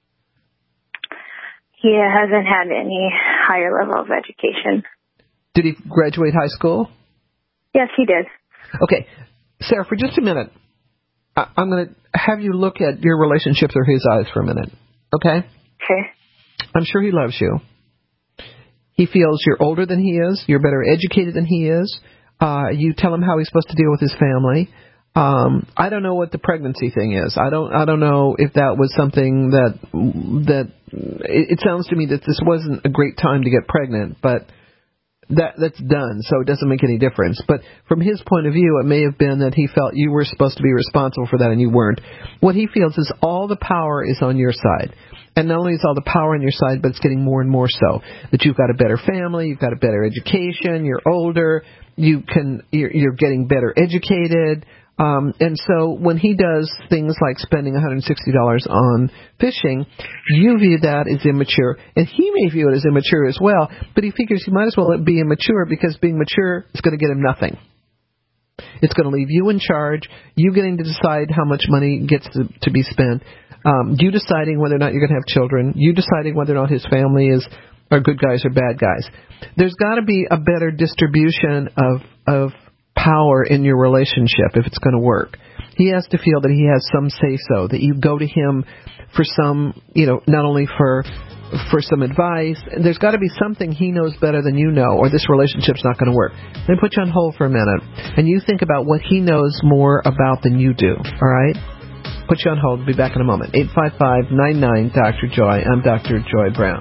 He hasn't had any higher level of education. Did he graduate high school? Yes, he did. Okay, Sarah, for just a minute, I, I'm going to have you look at your relationship through his eyes for a minute. Okay. Okay. I'm sure he loves you. He feels you're older than he is. You're better educated than he is. Uh, you tell him how he's supposed to deal with his family. Um, I don't know what the pregnancy thing is. I don't. I don't know if that was something that that. It, it sounds to me that this wasn't a great time to get pregnant, but that that's done, so it doesn't make any difference. But from his point of view, it may have been that he felt you were supposed to be responsible for that and you weren't. What he feels is all the power is on your side. And not only is all the power on your side, but it's getting more and more so. That you've got a better family, you've got a better education, you're older, you can, you're, you're getting better educated. Um, and so when he does things like spending one hundred sixty dollars on fishing, you view that as immature. And he may view it as immature as well, but he figures he might as well be immature because being mature is going to get him nothing. It's going to leave you in charge, you getting to decide how much money gets to, to be spent. Um, you deciding whether or not you're going to have children. You deciding whether or not his family is are good guys or bad guys. There's got to be a better distribution of of power in your relationship if it's going to work. He has to feel that he has some say-so, that you go to him for some, you know, not only for for some advice. There's got to be something he knows better than you know, or this relationship's not going to work. Let me put you on hold for a minute, and you think about what he knows more about than you do, all right? Put you on hold. We'll be back in a moment. eight five five, nine nine, Doctor Joy. I'm Doctor Joy Brown.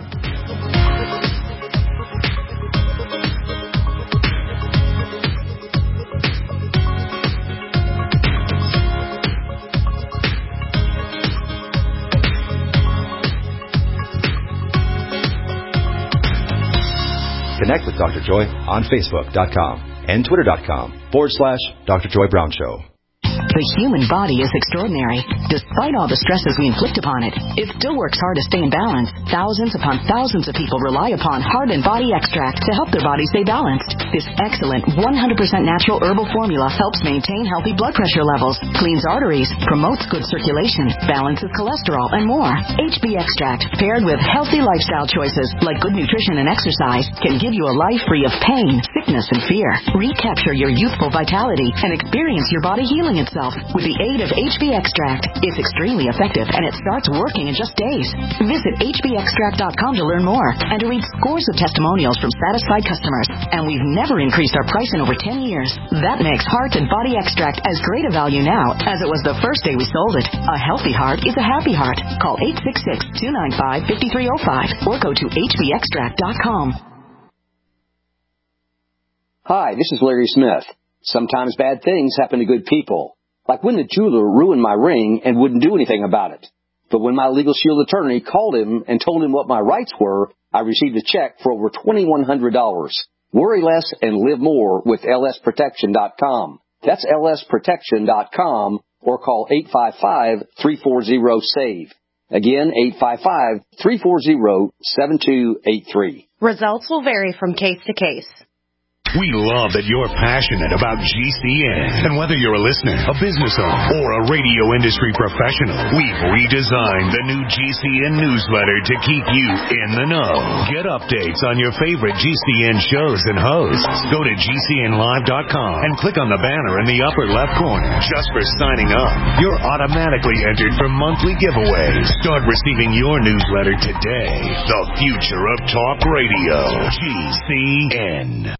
Connect with Doctor Joy on Facebook dot com and Twitter dot com forward slash Doctor Joy Brown Show. The human body is extraordinary. Despite all the stresses we inflict upon it, it still works hard to stay in balance. Thousands upon thousands of people rely upon Heart and Body Extract to help their bodies stay balanced. This excellent one hundred percent natural herbal formula helps maintain healthy blood pressure levels, cleans arteries, promotes good circulation, balances cholesterol, and more. H B Extract, paired with healthy lifestyle choices like good nutrition and exercise, can give you a life free of pain, sickness, and fear. Recapture your youthful vitality and experience your body healing itself with the aid of H B Extract. It's extremely effective and it starts working in just days. Visit H B extract dot com to learn more and to read scores of testimonials from satisfied customers. And we've never increased our price in over ten years. That makes Heart and Body Extract as great a value now as it was the first day we sold it. A healthy heart is a happy heart. Call eight six six, two nine five, five three zero five or go to H B extract dot com. Hi, this is Larry Smith. Sometimes bad things happen to good people. Like when the jeweler ruined my ring and wouldn't do anything about it. But when my Legal Shield attorney called him and told him what my rights were, I received a check for over twenty-one hundred dollars. Worry less and live more with L S protection dot com. That's L S protection dot com or call eight five five, three four zero, SAVE. Again, eight five five, three four zero, seven two eight three. Results will vary from case to case. We love that you're passionate about G C N. And whether you're a listener, a business owner, or a radio industry professional, we've redesigned the new G C N newsletter to keep you in the know. Get updates on your favorite G C N shows and hosts. Go to G C N live dot com and click on the banner in the upper left corner. Just for signing up, you're automatically entered for monthly giveaways. Start receiving your newsletter today. The future of talk radio. G C N.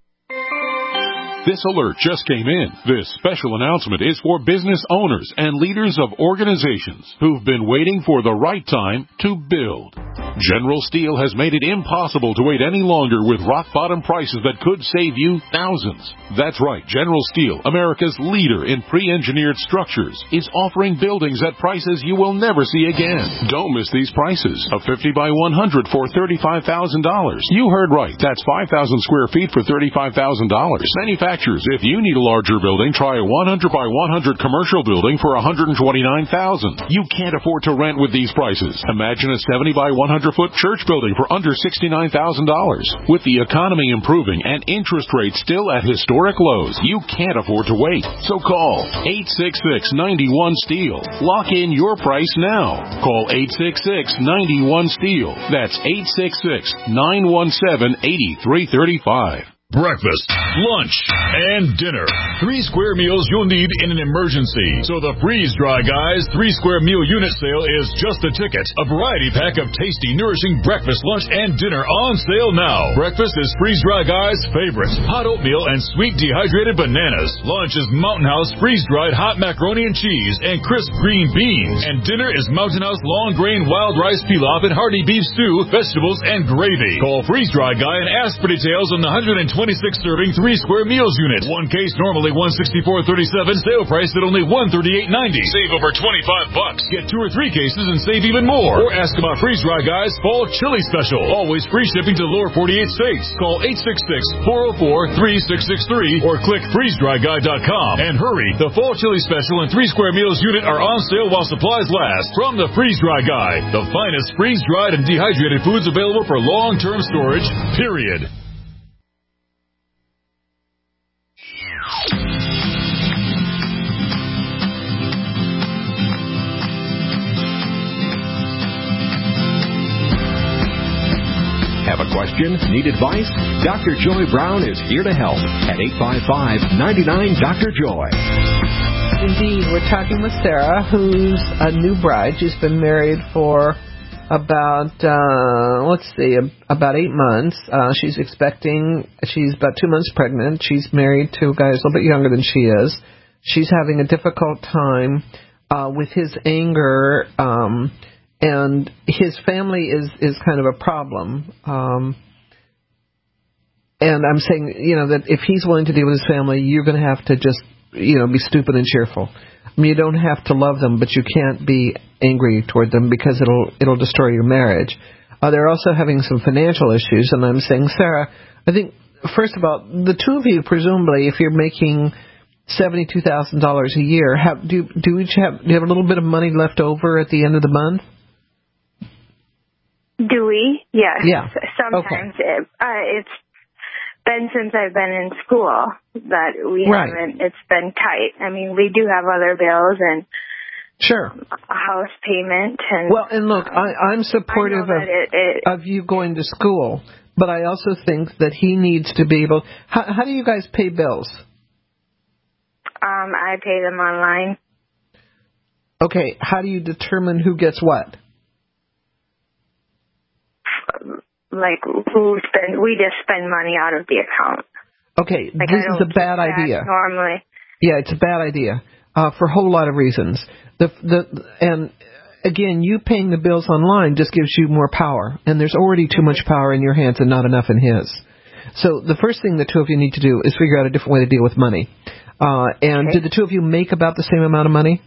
This alert just came in. This special announcement is for business owners and leaders of organizations who've been waiting for the right time to build. General Steel has made it impossible to wait any longer with rock-bottom prices that could save you thousands. That's right, General Steel, America's leader in pre-engineered structures, is offering buildings at prices you will never see again. Don't miss these prices. A fifty by one hundred for thirty-five thousand dollars. You heard right. That's five thousand square feet for thirty-five thousand dollars. Manufacturers, if you need a larger building, try a one hundred by one hundred commercial building for one hundred twenty-nine thousand dollars. You can't afford to rent with these prices. Imagine a seventy by one hundred foot church building for under sixty-nine thousand dollars. With the economy improving and interest rates still at historic lows, you can't afford to wait. So call eight six six, nine one, STEEL. Lock in your price now. Call eight six six, nine one, STEEL. That's eight six six, nine one seven, eight three three five. Breakfast, lunch, and dinner. Three square meals you'll need in an emergency. So the Freeze Dry Guys three square meal unit sale is just the ticket. A variety pack of tasty, nourishing breakfast, lunch, and dinner on sale now. Breakfast is Freeze Dry Guys' favorite. Hot oatmeal and sweet dehydrated bananas. Lunch is Mountain House freeze-dried hot macaroni and cheese and crisp green beans. And dinner is Mountain House long grain wild rice pilaf and hearty beef stew, vegetables, and gravy. Call Freeze Dry Guy and ask for details on the one hundred twenty-six serving three square meals unit. One case normally one sixty-four thirty-seven, sale price at only one thirty-eight ninety. Save over twenty-five bucks. Get two or three cases and save even more. Or ask about Freeze Dry Guys Fall Chili Special. Always free shipping to the lower forty-eight states. Call eight six six, four oh four, three six six three or click freeze dry guy dot com. And hurry, the Fall Chili Special and three square meals unit are on sale while supplies last. From the Freeze Dry Guy, the finest freeze-dried and dehydrated foods available for long-term storage, period. Have a question? Need advice? Doctor Joy Brown is here to help at eight five five, nine nine, Doctor Joy. Indeed, we're talking with Sarah, who's a new bride. She's been married for about, uh, let's see, about eight months. Uh, she's expecting, she's about two months pregnant. She's married to a guy who's a little bit younger than she is. She's having a difficult time uh, with his anger, um, and his family is, is kind of a problem. Um, and I'm saying, you know, that if he's willing to deal with his family, you're going to have to just, you know, be stupid and cheerful. I mean, you don't have to love them, but you can't be angry toward them because it'll it'll destroy your marriage. Uh, they're also having some financial issues, and I'm saying, Sarah, I think, first of all, the two of you, presumably, if you're making seventy-two thousand dollars a year. Have, do do each have do you have a little bit of money left over at the end of the month? Do we? Yes. Yeah. Sometimes okay. it, uh, it's been since I've been in school that we right. haven't. It's been tight. I mean, we do have other bills and sure a house payment. And well, and look, I, I'm supportive I of it, it, of you going to school, but I also think that he needs to be able. How, how do you guys pay bills? Um, I pay them online. Okay, how do you determine who gets what? Like, who spend, we just spend money out of the account. Okay, like this is a bad idea. Normally. Yeah, it's a bad idea uh, for a whole lot of reasons. The the and again, you paying the bills online just gives you more power, and there's already too much power in your hands and not enough in his. So the first thing the two of you need to do is figure out a different way to deal with money. Uh, and okay. do the two of you make about the same amount of money?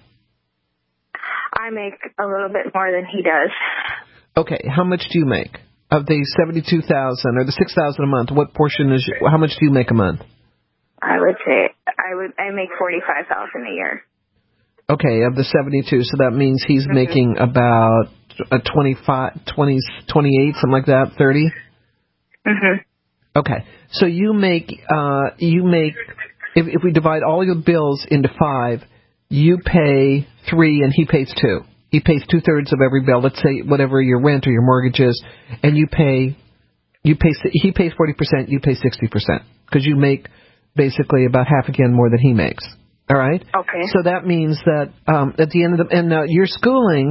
I make a little bit more than he does. Okay, how much do you make? Of the seventy-two thousand or the six thousand a month, what portion is your, how much do you make a month? I would say I would I make forty-five thousand a year. Okay, of the seventy-two, so that means he's mm-hmm. making about a twenty-five, twenty, twenty-eight, something like that, thirty. Mhm. Okay, so you make uh, you make if if we divide all your bills into five, you pay three and he pays two. He pays two thirds of every bill. Let's say whatever your rent or your mortgage is, and you pay you pay he pays forty percent, you pay sixty percent because you make basically about half again more than he makes. All right. Okay. So that means that um, at the end of the and uh, your schooling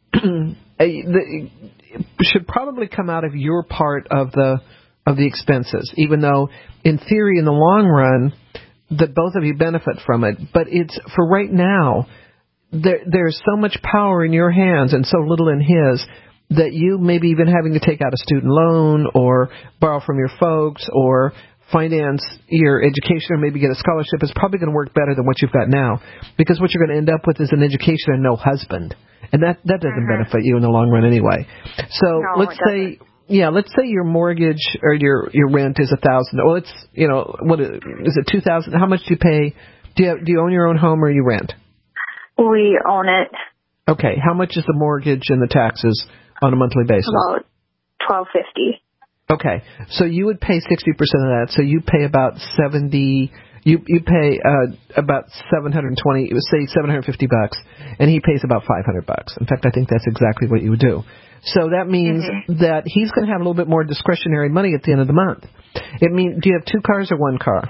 the, should probably come out of your part of the of the expenses, even though in theory in the long run that both of you benefit from it. But it's for right now. There, there's so much power in your hands and so little in his that you maybe even having to take out a student loan or borrow from your folks or finance your education or maybe get a scholarship is probably going to work better than what you've got now, because what you're going to end up with is an education and no husband, and that that doesn't mm-hmm. benefit you in the long run anyway. So no, let's say yeah, let's say your mortgage or your your rent is a thousand. Well, it's you know what is it two thousand? How much do you pay? Do you do you own your own home or you rent? We own it. Okay. How much is the mortgage and the taxes on a monthly basis? About twelve fifty. Okay. So you would pay sixty percent of that. So you pay about seventy. You you pay uh, about seven hundred twenty. Say seven hundred fifty bucks, and he pays about five hundred bucks. In fact, I think that's exactly what you would do. So that means mm-hmm. that he's going to have a little bit more discretionary money at the end of the month. It mean, do you have two cars or one car?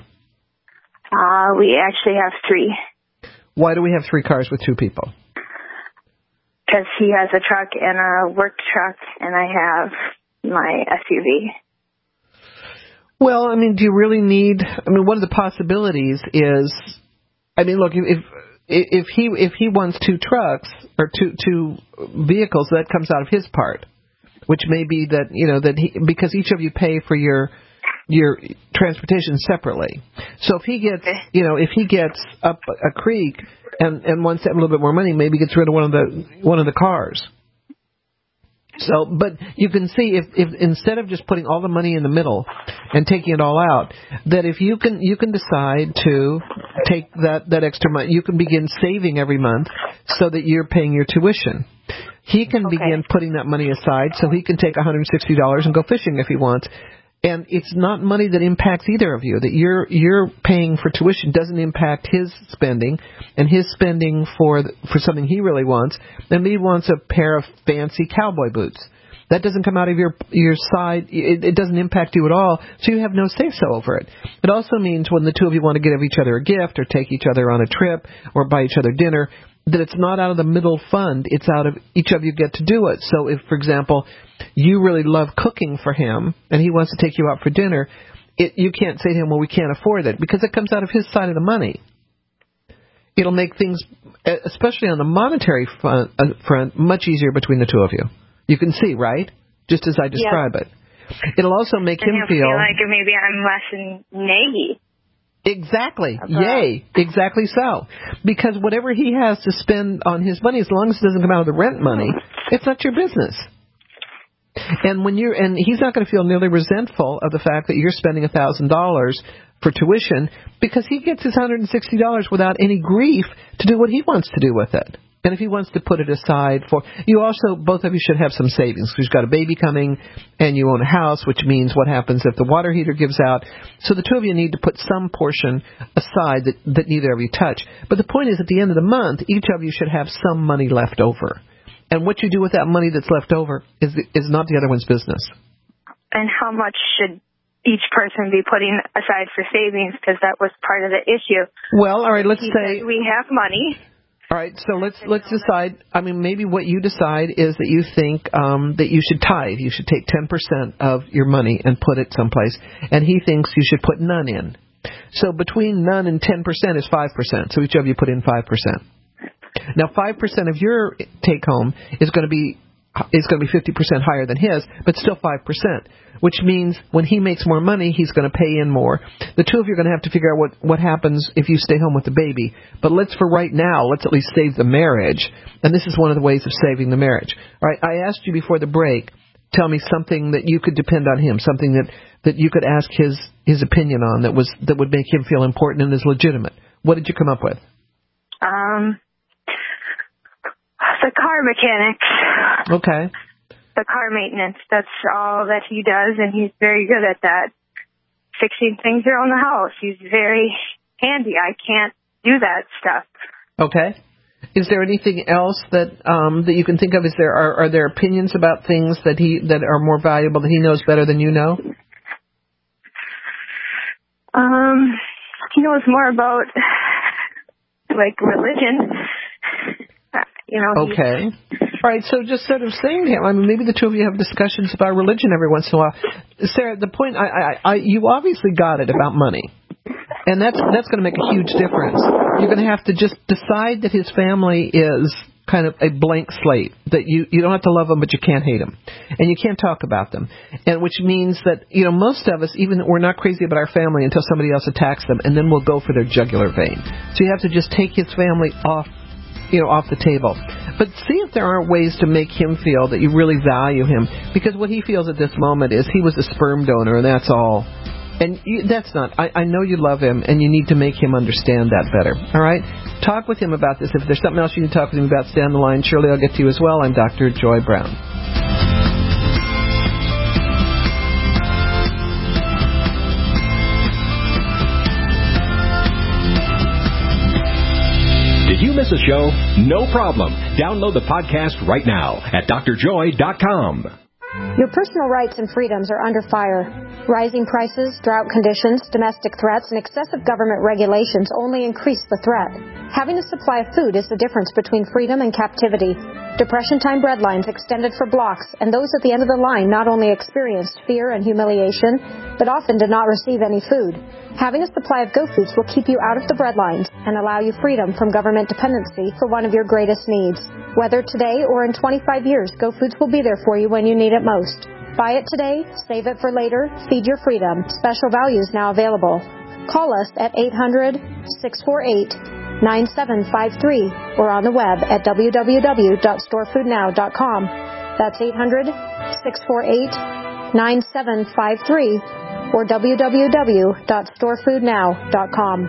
Uh, we actually have three. Why do we have three cars with two people? Because he has a truck and a work truck, and I have my S U V. Well, I mean, do you really need? I mean, one of the possibilities is, I mean, look, if if he if he wants two trucks or two two vehicles, that comes out of his part, which may be that you know that he because each of you pay for your. your transportation separately. So if he gets, you know, if he gets up a creek and, and wants to have a little bit more money, maybe gets rid of one of the one of the cars. So, but you can see if, if instead of just putting all the money in the middle and taking it all out, that if you can you can decide to take that, that extra money, you can begin saving every month so that you're paying your tuition. He can okay. begin putting that money aside so he can take one hundred sixty dollars and go fishing if he wants. And it's not money that impacts either of you. That you're you're paying for tuition doesn't impact his spending, and his spending for for something he really wants. And maybe he wants a pair of fancy cowboy boots. That doesn't come out of your your side. It, it doesn't impact you at all. So you have no say-so over it. It also means when the two of you want to give each other a gift or take each other on a trip or buy each other dinner, that it's not out of the middle fund. It's out of each of you get to do it. So if, for example, you really love cooking for him and he wants to take you out for dinner, it, you can't say to him, well, we can't afford it, because it comes out of his side of the money. It'll make things, especially on the monetary front, uh, front much easier between the two of you. You can see, right? Just as I describe yep. it. It'll also make and him he'll feel, feel like maybe I'm less than naggy. Exactly. Yay. Exactly so. Because whatever he has to spend on his money, as long as it doesn't come out of the rent money, it's not your business. And when you're, and he's not going to feel nearly resentful of the fact that you're spending a thousand dollars for tuition because he gets his one hundred sixty dollars without any grief to do what he wants to do with it. And if he wants to put it aside for, you also, both of you should have some savings because you've got a baby coming and you own a house, which means what happens if the water heater gives out. So the two of you need to put some portion aside that, that neither of you touch. But the point is, at the end of the month, each of you should have some money left over. And what you do with that money that's left over is is not the other one's business. And how much should each person be putting aside for savings? Because that was part of the issue. Well, all right, let's he say said we have money. All right, so let's let's decide. I mean, maybe what you decide is that you think um, that you should tithe. You should take ten percent of your money and put it someplace. And he thinks you should put none in. So between none and ten percent is five percent. So each of you put in five percent. Now, five percent of your take home is going to be is going to be fifty percent higher than his, but still five percent, which means when he makes more money, he's going to pay in more. The two of you are going to have to figure out what, what happens if you stay home with the baby. But let's, for right now, let's at least save the marriage. And this is one of the ways of saving the marriage. All right, I asked you before the break, tell me something that you could depend on him, something that, that you could ask his, his opinion on that was that would make him feel important and is legitimate. What did you come up with? Um, the car mechanics. Okay. The car maintenance. That's all that he does, and he's very good at that. Fixing things around the house. He's very handy. I can't do that stuff. Okay. Is there anything else that um, that you can think of? Is there are, are there opinions about things that he that are more valuable that he knows better than you know? Um, he knows more about like religion. You know. Okay. All right, so just sort of saying to him, I mean, maybe the two of you have discussions about religion every once in a while. Sarah, the point, I, I, I, you obviously got it about money, and that's that's going to make a huge difference. You're going to have to just decide that his family is kind of a blank slate, that you, you don't have to love them, but you can't hate them, and you can't talk about them, and which means that, you know, most of us, even we're not crazy about our family until somebody else attacks them, and then we'll go for their jugular vein. So you have to just take his family off, you know, off the table. But see if there aren't ways to make him feel that you really value him. Because what he feels at this moment is he was a sperm donor, and that's all. And you, that's not. I, I know you love him, and you need to make him understand that better. All right? Talk with him about this. If there's something else you need to talk with him about, stay on the line. Shirley, I'll get to you as well. I'm Doctor Joy Brown. Did you miss a show? No problem. Download the podcast right now at d r joy dot com. Your personal rights and freedoms are under fire. Rising prices, drought conditions, domestic threats, and excessive government regulations only increase the threat. Having a supply of food is the difference between freedom and captivity. Depression-time breadlines extended for blocks, and those at the end of the line not only experienced fear and humiliation, but often did not receive any food. Having a supply of Go Foods will keep you out of the breadlines and allow you freedom from government dependency for one of your greatest needs. Whether today or in twenty-five years, Go Foods will be there for you when you need it most. Buy it today, save it for later, feed your freedom. Special values now available. Call us at eight hundred, six four eight, nine seven five three or on the web at w w w dot store food now dot com. That's eight hundred, six four eight, nine seven five three or w w w dot store food now dot com.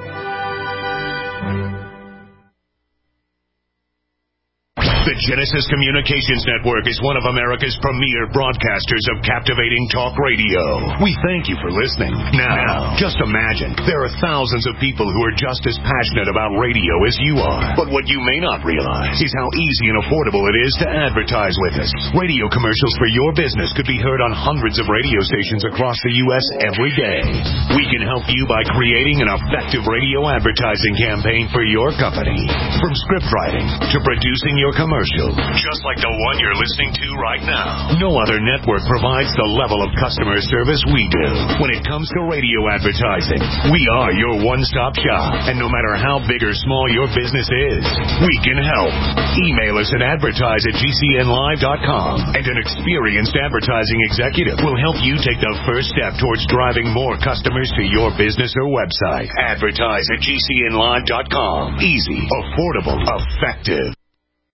The Genesis Communications Network is one of America's premier broadcasters of captivating talk radio. We thank you for listening. Now, just imagine, there are thousands of people who are just as passionate about radio as you are. But what you may not realize is how easy and affordable it is to advertise with us. Radio commercials for your business could be heard on hundreds of radio stations across the U S every day. We can help you by creating an effective radio advertising campaign for your company. From script writing to producing your commercial. Commercial, just like the one you're listening to right now. No other network provides the level of customer service we do. When it comes to radio advertising, we are your one-stop shop. And no matter how big or small your business is, we can help. Email us at advertise at g c n live dot com, and an experienced advertising executive will help you take the first step towards driving more customers to your business or website. Advertise at g c n live dot com. Easy, affordable, effective.